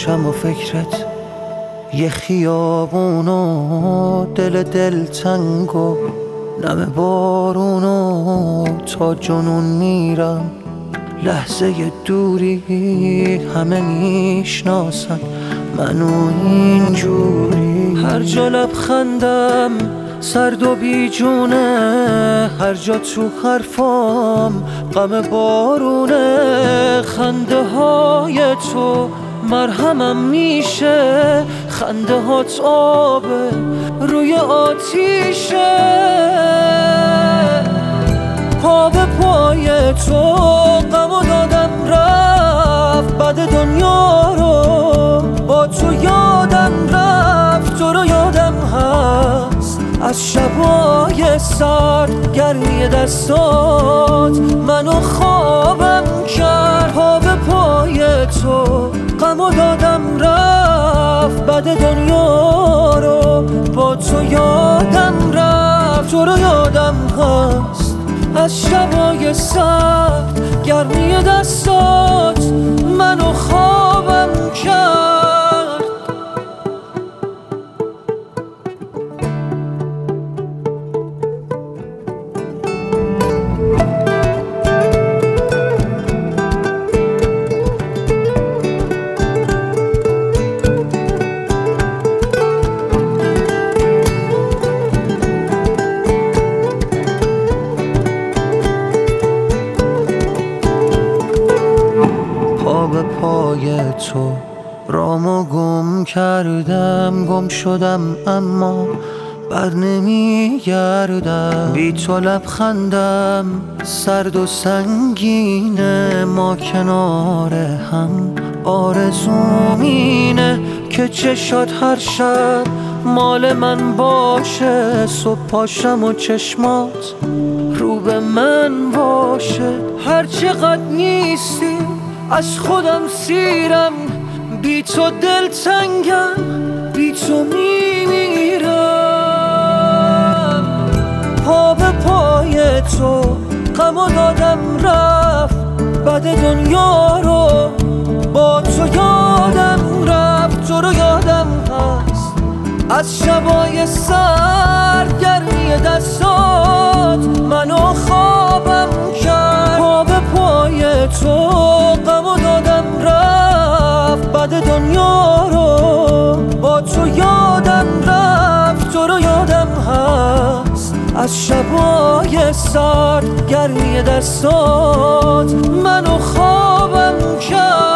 باشم و فکرت یه خیابون و دل تنگ و نم بارون و تا جنون میرم. لحظه دوری همه میشناسن منو اینجوری. هر جا لبخندم سرد و بیجونه، هر جا تو حرفام غم بارونه. خنده های تو مرهمم میشه، خنده هات آبه روی آتیشه. پا به پای تو غمو دادم رفت، بعد دنیا رو با تو یادم رفت. تو رو یادم هست از شبای سرد، گرمی دستات منو خوابم کرد. پا به پای تو غمو دادم رفت، بعد دنیا رو با تو یادم رفت. تو رو یادم هست از شبای سرد، گرمی دستات منو خوابم کرد. پا به پای تو رامو گم کردم، گم شدم اما بر نمیگردم. بی تو لبخندم سرد و سنگینه، ما کنار هم آرزوم اینه که چشات هر شب مال من باشه. صبح پاشم و چشمات رو به من باشه. هر چقدر نیستی از خودم سیرم، بی تو دل تنگم، بی تو میمیرم. پا به پای تو غمو دادم رفت، بعد دنیا رو با تو یادم رفت. تو رو یادم هست از شبای سرد، گرمی دستات منو خوابم کرد. پا به پای تو غمو دادم رفت، بعد دنیا رو با تو یادم رفت. تو رو یادم هست از شبای سرد، گرمی دستات منو خوابم کرد.